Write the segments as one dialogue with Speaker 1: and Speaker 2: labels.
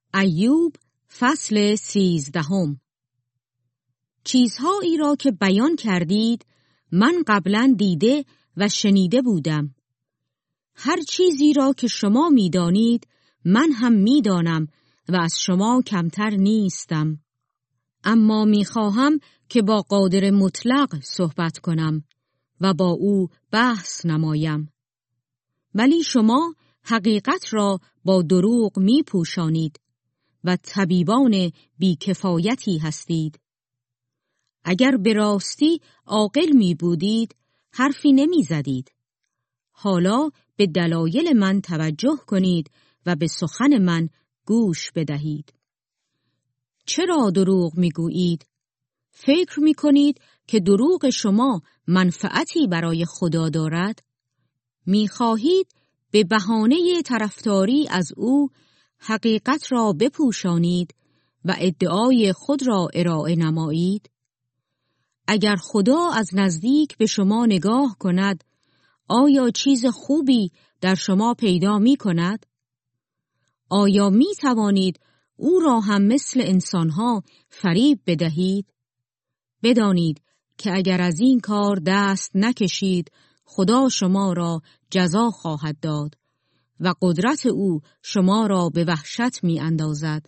Speaker 1: ایوب فصل 13. چیزهایی را که بیان کردید من قبلا دیده و شنیده بودم. هر چیزی را که شما می‌دانید من هم می‌دانم و از شما کمتر نیستم. اما می‌خواهم که با قادر مطلق صحبت کنم و با او بحث نمایم. ولی شما حقیقت را با دروغ می‌پوشانید و طبیبان بیکفایتی هستید. اگر به راستی عاقل می بودید حرفی نمی زدید. حالا به دلایل من توجه کنید و به سخن من گوش بدهید. چرا دروغ می گویید؟ فکر می کنید که دروغ شما منفعتی برای خدا دارد؟ می خواهید به بهانه طرفداری از او حقیقت را بپوشانید و ادعای خود را ارائه نمایید؟ اگر خدا از نزدیک به شما نگاه کند، آیا چیز خوبی در شما پیدا می کند؟ آیا می توانید او را هم مثل انسانها فریب بدهید؟ بدانید که اگر از این کار دست نکشید، خدا شما را جزا خواهد داد و قدرت او شما را به وحشت می اندازد.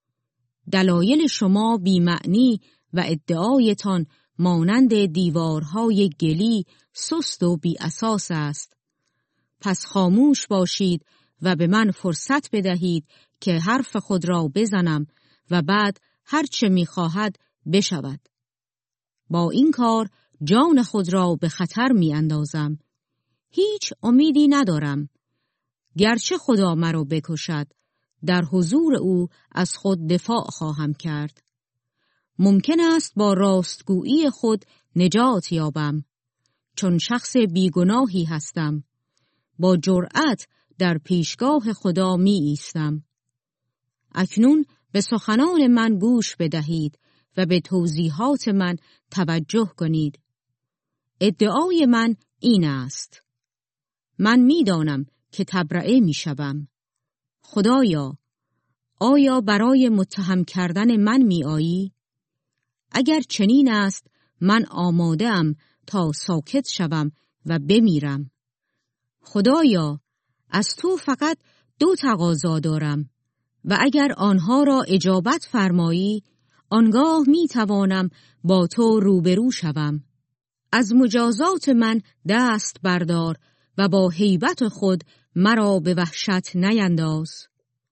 Speaker 1: دلایل شما بی معنی و ادعایتان مانند دیوارهای گلی سست و بی اساس است. پس خاموش باشید و به من فرصت بدهید که حرف خود را بزنم و بعد هر چه می خواهد بشود. با این کار جان خود را به خطر می اندازم. هیچ امیدی ندارم. گرچه خدا مرا بکشد، در حضور او از خود دفاع خواهم کرد. ممکن است با راستگویی خود نجات یابم، چون شخص بیگناهی هستم. با جرأت در پیشگاه خدا می ایستم. اکنون به سخنان من گوش بدهید و به توضیحات من توجه کنید. ادعای من این است: من می دانم که تبرئه می شوم. خدایا، آیا برای متهم کردن من می آیی؟ اگر چنین است من آماده‌ام تا ساکت شوم و بمیرم. خدایا، از تو فقط 2 تقاضا دارم و اگر آنها را اجابت فرمایی، آنگاه می توانم با تو روبرو شوم. از مجازات من دست بردار و با هیبت خود مرا به وحشت نینداز.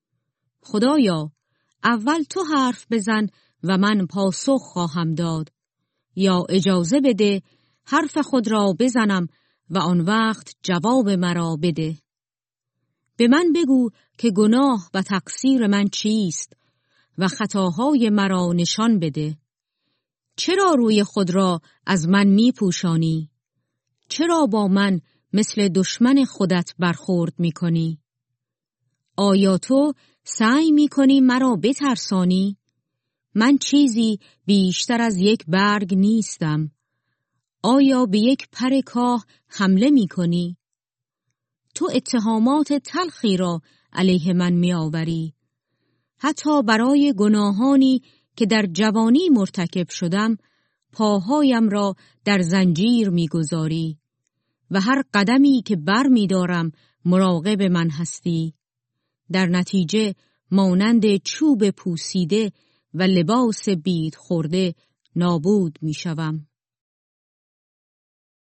Speaker 1: خدایا، اول تو حرف بزن و من پاسخ خواهم داد، یا اجازه بده حرف خود را بزنم و آن وقت جواب مرا بده. به من بگو که گناه و تقصیر من چیست و خطاهای مرا نشان بده. چرا روی خود را از من می پوشانی؟ چرا با من مثل دشمن خودت برخورد می کنی؟ آیا تو سعی می کنی مرا بترسانی؟ من چیزی بیشتر از یک برگ نیستم. آیا به یک پر کاه حمله می کنی؟ تو اتهامات تلخی را علیه من می آوری. حتی برای گناهانی که در جوانی مرتکب شدم، پاهایم را در زنجیر می گذاری و هر قدمی که بر می دارم مراقب من هستی. در نتیجه مانند چوب پوسیده و لباس بید خورده نابود می شوم.